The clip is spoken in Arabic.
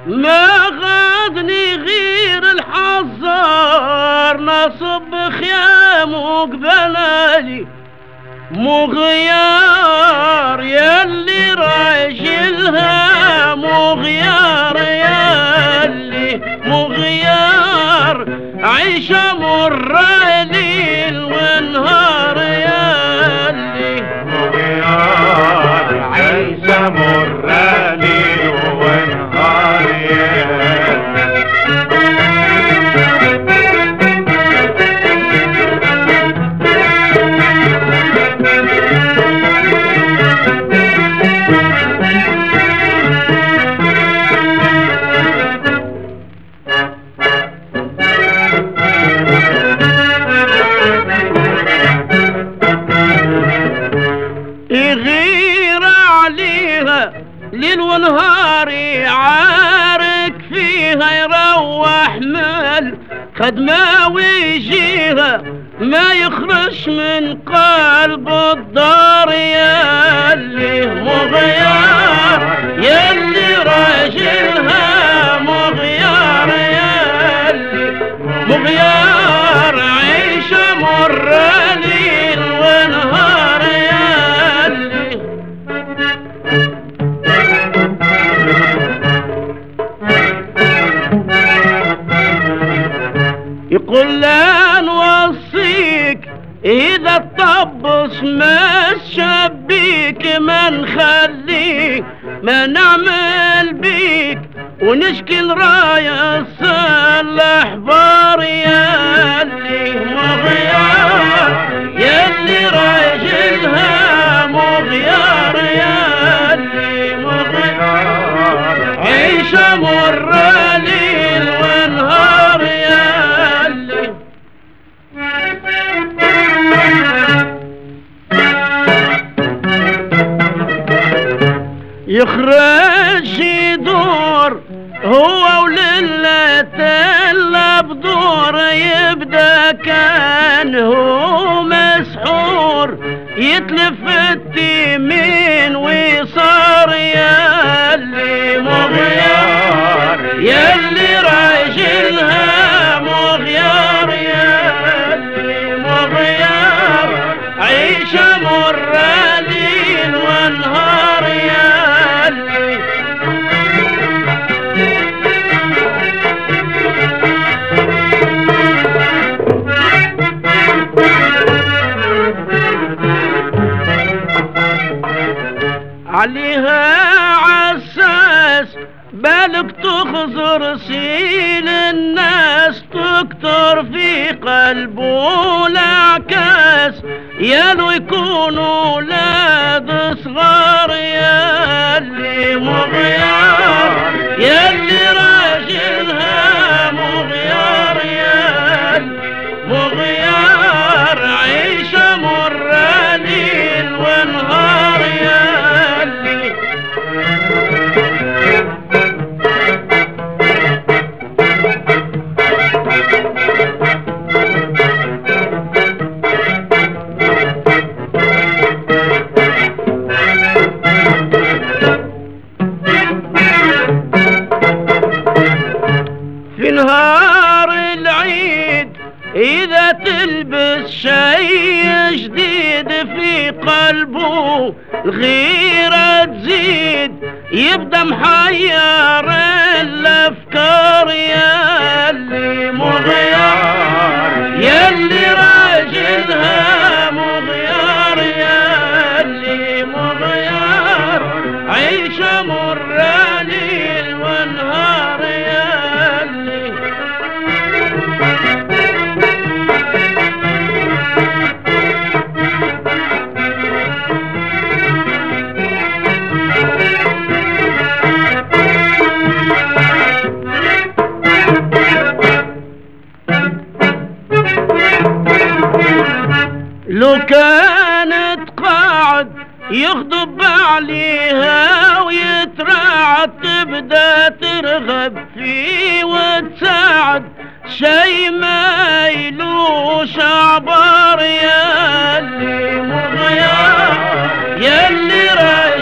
ما غادني غير الحزار نصب خيام وقبلالي مغيار ياللي راجلها مغيار ياللي مغيار عيشة مر ليل ونهار ياللي مغيار عيشة مر ليل ونهار يغير عليها ليل ونهار يعارك فيها يروح مال خدمة ويجيها ما يخرج من قلب الدار ياللي مغيار ياللي راجلها مغيار ياللي مغيار عيشة مر ليل ونهار ياللي يقول لا نوصيك إذا الطبس ما شبيك ما نخليك ما نعمل بيك ونشكل راية صلح بار ياللي مغيار ياللي راجلها مغيار ياللي مغيار عيشة مر ليل ونهار ياللي يخرج يدور هو ولله تلا بدور يبدا كان هو مسحور يتلف التيمين ويصار ياللي مغيار ياللي راجلها مغيار ياللي مغيار عيشة مر ليل ونهار ياللي عليها عساس بالك تخزر سيل الناس تكتر في قلبه العكاس يالو يكونوا ولاد صغار ياللي مغيار ياللي راجلها مغيار ياللي مغيار عيشة مر ليل ونهار ياللي في نهار العيد إذا تلبس شي جديد في قلبه الغيرة تزيد يبدأ محير الأفكار ياللي مغيار ياللي راجلها مغيار ياللي مغيار عيشة مر ليل ونهار ياللي لو كانت قاعد يغضب عليها ويتراعد تبدا ترغب فيه وتساعد شي ما يلوش عبار ياللي مغيار ياللي رايح